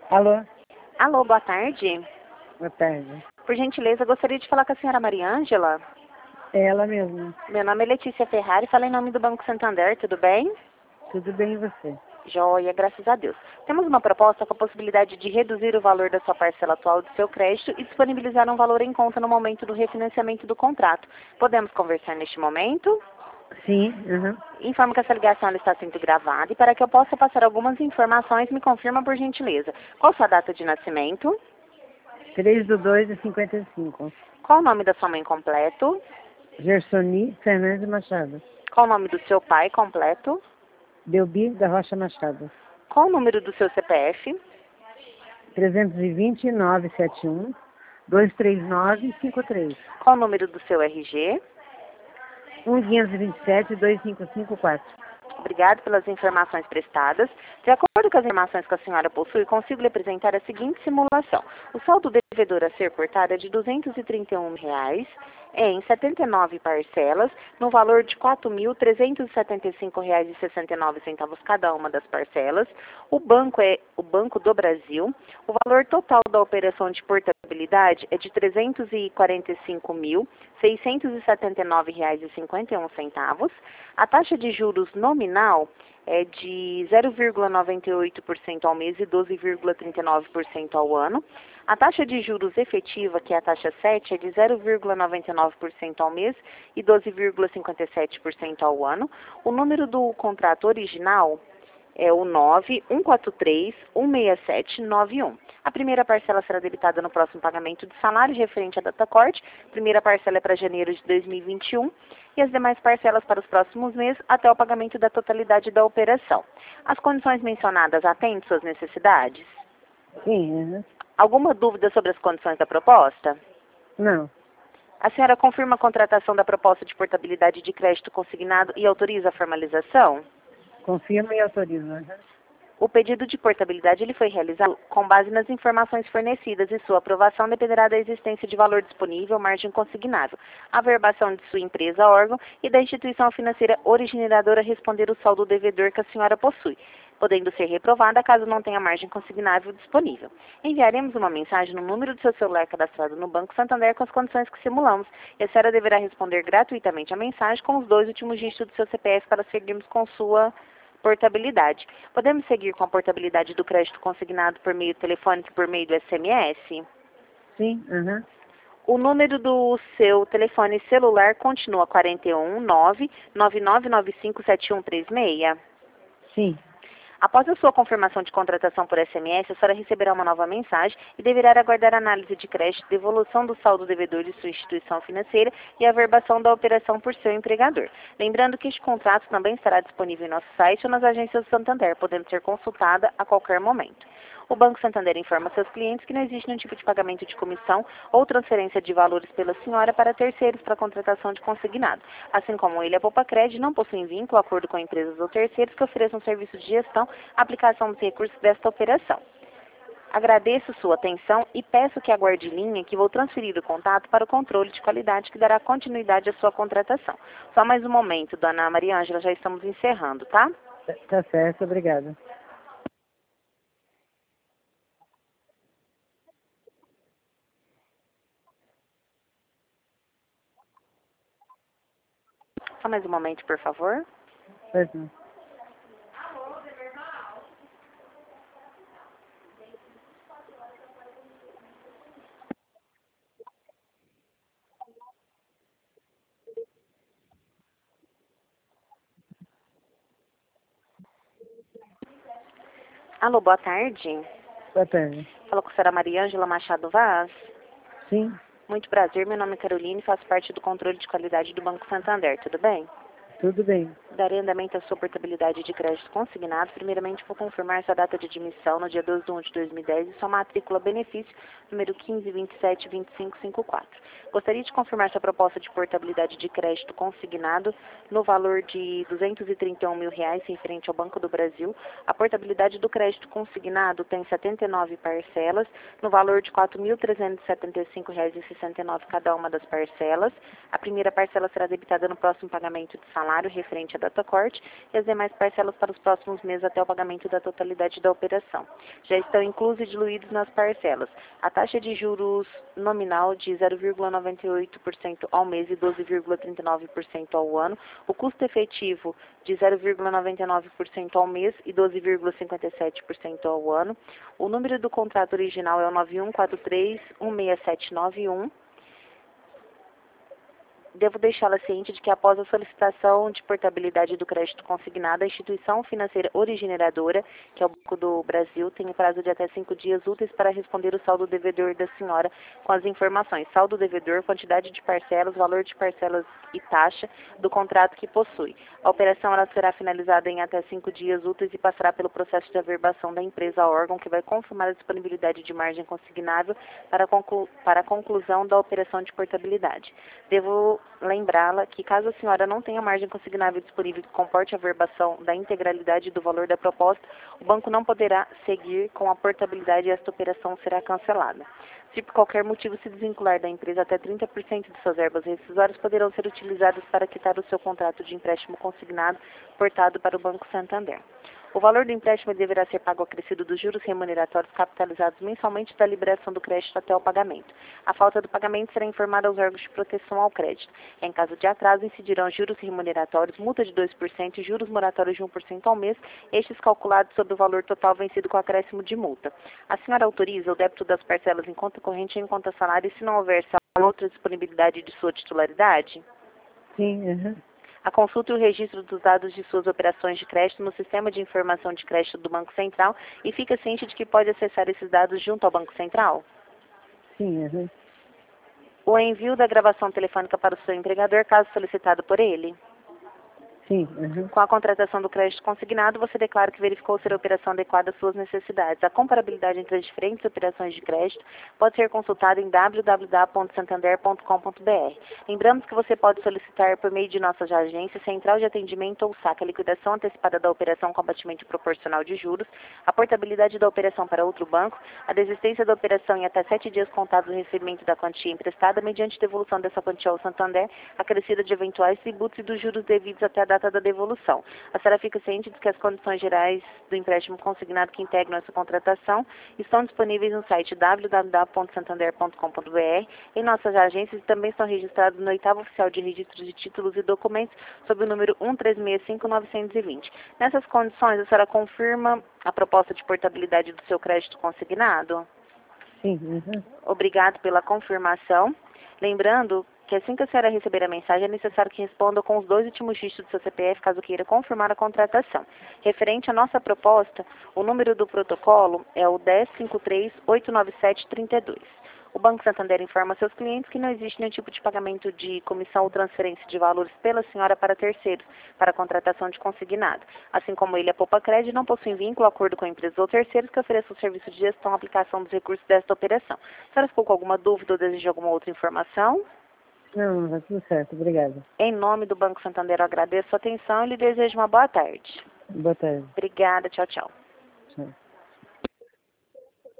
Alô? Alô, boa tarde. Boa tarde. Por gentileza, gostaria de falar com a senhora Mariângela. É ela mesma. Meu nome é Letícia Ferrari, falo em nome do Banco Santander, tudo bem? Tudo bem e você? Joia, graças a Deus. Temos uma proposta com a possibilidade de reduzir o valor da sua parcela atual do seu crédito e disponibilizar um valor em conta no momento do refinanciamento do contrato. Podemos conversar neste momento? Sim, aham. Informo que essa ligação ela está sendo gravada e para que eu possa passar algumas informações, me confirma por gentileza. Qual sua data de nascimento? 3/2/55. Qual o nome da sua mãe completo? Gersoni Fernandes Machado. Qual o nome do seu pai completo? Delbi da Rocha Machado. Qual o número do seu CPF? 32971 23953. Qual o número do seu RG? 1527 2554. Obrigado pelas informações prestadas. De acordo com as informações que a senhora possui, consigo lhe apresentar a seguinte simulação. O saldo devedor a ser cortado é de R$ 231 em 79 parcelas, no valor de R$ 4.375,69 cada uma das parcelas. O banco é o Banco do Brasil. O valor total da operação de portabilidade é de R$ 345.679,51. A taxa de juros nominal é de 0,98% ao mês e 12,39% ao ano. A taxa de juros efetiva, que é a taxa 7, é de 0,99% ao mês e 12,57% ao ano. O número do contrato original é o 9143-16791. A primeira parcela será debitada no próximo pagamento de salário referente à data corte. A primeira parcela é para janeiro de 2021 e as demais parcelas para os próximos meses até o pagamento da totalidade da operação. As condições mencionadas atendem suas necessidades? Sim, aham. Alguma dúvida sobre as condições da proposta? Não. A senhora confirma a contratação da proposta de portabilidade de crédito consignado e autoriza a formalização? Confirma e autoriza. Aham. O pedido de portabilidade ele foi realizado com base nas informações fornecidas e sua aprovação dependerá da existência de valor disponível, margem consignável, averbação de sua empresa, órgão e da instituição financeira originadora responder o saldo devedor que a senhora possui, podendo ser reprovada caso não tenha margem consignável disponível. Enviaremos uma mensagem no número do seu celular cadastrado no Banco Santander com as condições que simulamos e a senhora deverá responder gratuitamente a mensagem com os 2 últimos dígitos do seu CPF para seguirmos com sua portabilidade. Podemos seguir com a portabilidade do crédito consignado por meio telefônico e por meio do SMS? Sim, aham. O número do seu telefone celular continua 41 999957136. Sim. Após a sua confirmação de contratação por SMS, a senhora receberá uma nova mensagem e deverá aguardar a análise de crédito, devolução do saldo devedor de sua instituição financeira e a averbação da operação por seu empregador. Lembrando que este contrato também estará disponível em nosso site ou nas agências do Santander, podendo ser consultada a qualquer momento. O Banco Santander informa seus clientes que não existe nenhum tipo de pagamento de comissão ou transferência de valores pela senhora para terceiros para contratação de consignado. Assim como ele, a Poupa-Cred não possui vínculo, acordo com empresas ou terceiros que ofereçam serviço de gestão, aplicação dos recursos desta operação. Agradeço sua atenção e peço que aguarde linha que vou transferir o contato para o controle de qualidade que dará continuidade à sua contratação. Só mais um momento, dona Mariângela, já estamos encerrando, tá? Tá certo, obrigada. Só mais um momento, por favor. Pois não. Alô, boa tarde. Boa tarde. Fala com a senhora Mariângela Machado Vaz. Sim, Muito prazer, meu nome é Caroline e faço parte do controle de qualidade do Banco Santander, tudo bem? tudo bem. Darei andamento à sua portabilidade de crédito consignado. Primeiramente, vou confirmar sua data de admissão no dia 12 de 1 de 2010 e sua matrícula benefício número 15272554. Gostaria de confirmar sua proposta de portabilidade de crédito consignado no valor de R$ 231 mil referente ao Banco do Brasil. A portabilidade do crédito consignado tem 79 parcelas no valor de R$ 4.375,69 cada uma das parcelas. A primeira parcela será debitada no próximo pagamento de salário referente à data-corte e as demais parcelas para os próximos meses até o pagamento da totalidade da operação. Já estão inclusos e diluídos nas parcelas a taxa de juros nominal de 0,98% ao mês e 12,39% ao ano, o custo efetivo de 0,99% ao mês e 12,57% ao ano. O número do contrato original é o 9143-16791. Devo deixá-la ciente de que após a solicitação de portabilidade do crédito consignado, a instituição financeira originadora, que é o Banco do Brasil, tem um prazo de até 5 dias úteis para responder o saldo devedor da senhora com as informações: saldo devedor, quantidade de parcelas, valor de parcelas e taxa do contrato que possui. A operação ela será finalizada em até 5 dias úteis e passará pelo processo de averbação da empresa a órgão, que vai confirmar a disponibilidade de margem consignável para a conclusão da operação de portabilidade. Devo lembrá-la que, caso a senhora não tenha margem consignável disponível que comporte a averbação da integralidade do valor da proposta, o banco não poderá seguir com a portabilidade e esta operação será cancelada. Se por qualquer motivo se desvincular da empresa, até 30% de suas verbas rescisórias poderão ser utilizadas para quitar o seu contrato de empréstimo consignado portado para o Banco Santander. O valor do empréstimo deverá ser pago acrescido dos juros remuneratórios capitalizados mensalmente da liberação do crédito até o pagamento. A falta do pagamento será informada aos órgãos de proteção ao crédito. Em caso de atraso, incidirão juros remuneratórios, multa de 2% e juros moratórios de 1% ao mês, estes calculados sobre o valor total vencido com acréscimo de multa. A senhora autoriza o débito das parcelas em conta corrente e em conta salário se não houver outra disponibilidade de sua titularidade? Sim, aham. A consulta e o registro dos dados de suas operações de crédito no Sistema de Informação de Crédito do Banco Central e fica ciente de que pode acessar esses dados junto ao Banco Central? Sim, aham. O envio da gravação telefônica para o seu empregador, caso solicitado por ele? Sim, aham. Com a contratação do crédito consignado, você declara que verificou ser a operação adequada às suas necessidades. A comparabilidade entre as diferentes operações de crédito pode ser consultada em www.santander.com.br. Lembramos que você pode solicitar por meio de nossa agência, central de atendimento ou saque, a liquidação antecipada da operação com abatimento proporcional de juros, a portabilidade da operação para outro banco, a desistência da operação em até 7 dias contados do recebimento da quantia emprestada, mediante devolução dessa quantia ao Santander, acrescida de eventuais tributos e dos juros devidos até a data da devolução. A senhora fica ciente de que as condições gerais do empréstimo consignado que integram essa contratação estão disponíveis no site www.santander.com.br, em nossas agências, e também estão registrados no 8º Oficial de Registro de Títulos e Documentos, sob o número 1365920. Nessas condições, a senhora confirma a proposta de portabilidade do seu crédito consignado? Sim, aham. Obrigado pela confirmação. Lembrando que assim que a senhora receber a mensagem, é necessário que responda com os 2 últimos dígitos do seu CPF, caso queira confirmar a contratação. Referente à nossa proposta, o número do protocolo é o 1053-897-32. O Banco Santander informa a seus clientes que não existe nenhum tipo de pagamento de comissão ou transferência de valores pela senhora para terceiros, para a contratação de consignado. Assim como ele, a Poupa Crédito não possui vínculo, acordo com empresas ou terceiros que ofereçam o serviço de gestão e aplicação dos recursos desta operação. A senhora ficou com alguma dúvida ou deseja alguma outra informação? Não, tá tudo certo. Obrigada. Em nome do Banco Santander, eu agradeço a sua atenção e lhe desejo uma boa tarde. Boa tarde. Obrigada, tchau, tchau. Tchau.